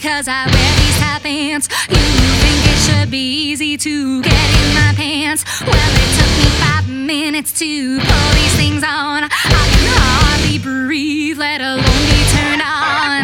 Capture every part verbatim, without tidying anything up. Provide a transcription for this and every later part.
because I wear these tight pants. You think it should be easy to get in my pants? Well, it took me five minutes to pull these things on. I can hardly breathe, let alone be turned on.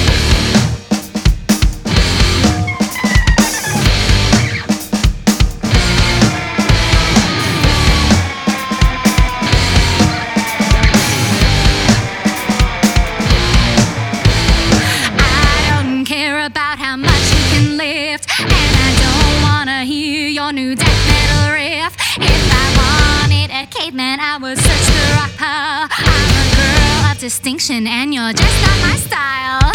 About how much you can lift, and I don't wanna hear your new death metal riff. If I wanted a caveman, I would search the rock pile. I'm a girl of distinction, and you're just not my style.